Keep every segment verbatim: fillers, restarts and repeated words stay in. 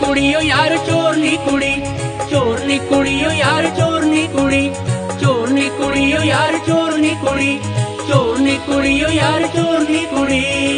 कुड़ी ओ यार चोरनी कुड़ी, चोरनी कुड़ी ओ यार चोरनी कुड़ी, चोरनी कुड़ी ओ यार चोरनी कुड़ी, चोरनी कुड़ी ओ यार चोरनी कुड़ी।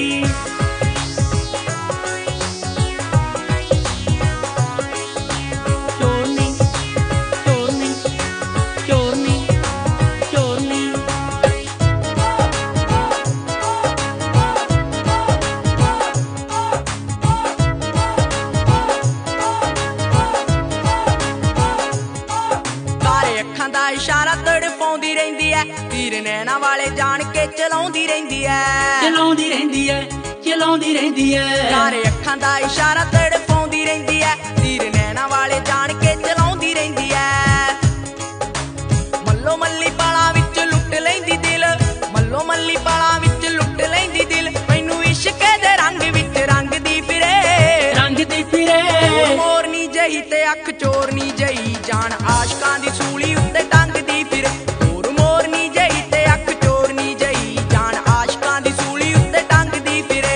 ਅੱਖਾਂ ਦਾ ਇਸ਼ਾਰਾ ਤੜਪਾਉਂਦੀ ਰਹਿੰਦੀ ਐ, ਤੀਰ ਨੈਣਾ ਵਾਲੇ ਜਾਣ ਕੇ ਚਲਾਉਂਦੀ ਰਹਿੰਦੀ ਐ, ਚਲਾਉਂਦੀ ਰਹਿੰਦੀ ਐ, ਚਲਾਉਂਦੀ ਰਹਿੰਦੀ ਐ। ਸਾਰੇ ਅੱਖਾਂ ਦਾ ਇਸ਼ਾਰਾ ਤੜਪਾਉਂਦੀ ਰਹਿੰਦੀ ਐ, ਤੀਰ ਨੈਣਾ ਵਾਲੇ ਜਾਣ ਕੇ ਚਲਾਉਂਦੀ ਰਹਿੰਦੀ ਐ। ਮੱਲੋ ਮੱਲੀ ਪਾਲਾਂ ਵਿੱਚ ਲੁੱਟ ਲੈਂਦੀ ਦਿਲ, ਮੱਲੋ ਮੱਲੀ ਪਾਲਾਂ ਵਿੱਚ ਲੁੱਟ ਲੈਂਦੀ ਦਿਲ, ਮੈਨੂੰ ਇਸ਼ਕ ਦੇ ਰੰਗ ਵਿੱਚ ਰੰਗਦੀ ਫਿਰੇ, ਰੰਗਦੀ ਫਿਰੇ। ਮੋਰਨੀ ਜਹੀ ਤੇ ਅੱਖ ਚੋਰਨੀ ਜਹੀ, ਜਾਨ ਆਸ਼ਕਾਂ ਦੀ ਸੂਲੀ ਉੱਤੇ ਟੰਗਦੀ ਫਿਰੇ। ਹੋਰ ਮੋਰਨੀ ਜਹੀ ਤੇ ਅੱਖ ਚੋਰਨੀ ਜਹੀ, ਜਾਨ ਆਸ਼ਕਾਂ ਦੀ ਸੂਲੀ ਉੱਤੇ ਟੰਗਦੀ ਫਿਰੇ।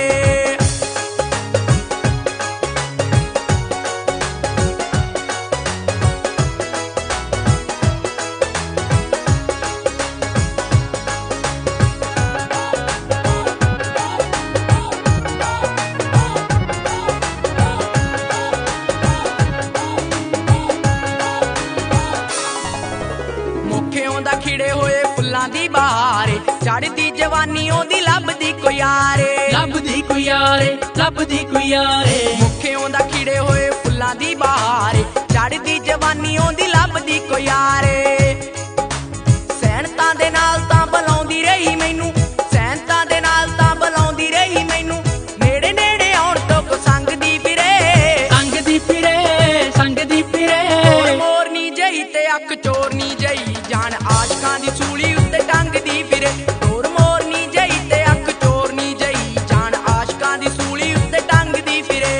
ਦਾ ਖਿੜੇ ਹੋਏ ਫੁੱਲਾਂ ਦੀ ਬਹਾਰ, ਚੜ੍ਹਦੀ ਜਵਾਨੀ ਉਹਦੀ ਲੱਭਦੀ ਕੋਈ ਯਾਰੇ, ਲੱਭਦੀ ਕੋਈ ਯਾਰੇ, ਲੱਭਦੀ ਕੋਈ ਯਾਰੇ। ਮੁੱਖਿਓਂ ਦਾ ਖਿੜੇ ਹੋਏ ਫੁੱਲਾਂ ਦੀ ਬਹਾਰ, ਚੜ੍ਹਦੀ ਜਵਾਨੀ ਉਹਦੀ ਲੱਭਦੀ ਕੋਈ ਯਾਰੇ। ਸੈਨਤਾਂ ਦੇ ਨਾਲ ਤਾਂ ਬੁਲਾਉਂਦੀ ਰਹੀ ਮੈਨੂੰ, ਸੈਨਤਾਂ ਦੇ ਨਾਲ ਤਾਂ ਬੁਲਾਉਂਦੀ ਰਹੀ ਮੈਨੂੰ, ਨੇੜੇ ਨੇੜੇ ਆਉਣ ਤੋਂ ਕੋ ਸੰਗਦੀ ਫਿਰੇ, ਸੰਗਦੀ ਫਿਰੇ, ਸੰਗਦੀ ਫਿਰੇ। ਮੋਰਨੀ ਜਹੀ ਤੇ ਅੱਖ ਚੋਰਨੀ ਜਹੀ, ਜਾਨ ਆਸ਼ਕਾਂ ਦੀ ਸੂਲੀ ਉੱਤੇ ਟੰਗਦੀ ਫਿਰੇ। ਹੋਰ ਮੋਰਨੀ ਜਹੀ ਤੇ ਅੱਖ ਚੋਰਨੀ ਜਹੀ, ਜਾਨ ਆਸ਼ਕਾਂ ਦੀ ਸੂਲੀ ਉੱਤੇ ਟੰਗਦੀ ਫਿਰੇ।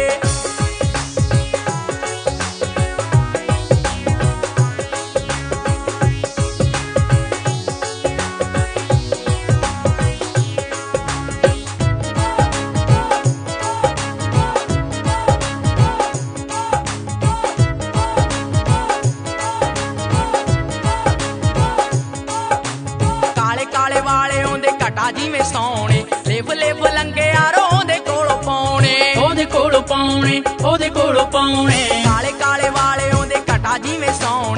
ਕਾਲੇ ਵਾਲੇ ਆਉਂਦੇ ਘਟਾ ਜਿਵੇਂ ਸੌਣੇ, ਲਿਵ ਲਿਵ ਲੰਗੇ ਯਾਰੋ ਉਹਦੇ ਕੋਲੋਂ ਪਾਉਣੇ, ਉਹਦੇ ਕੋਲੋਂ ਪਾਉਣੇ, ਉਹਦੇ ਕੋਲੋਂ ਪਾਉਣੇ। ਕਾਲੇ ਕਾਲੇ ਵਾਲੇ ਆਉਂਦੇ ਘਟਾ ਜਿਵੇਂ ਸੌਣੇ,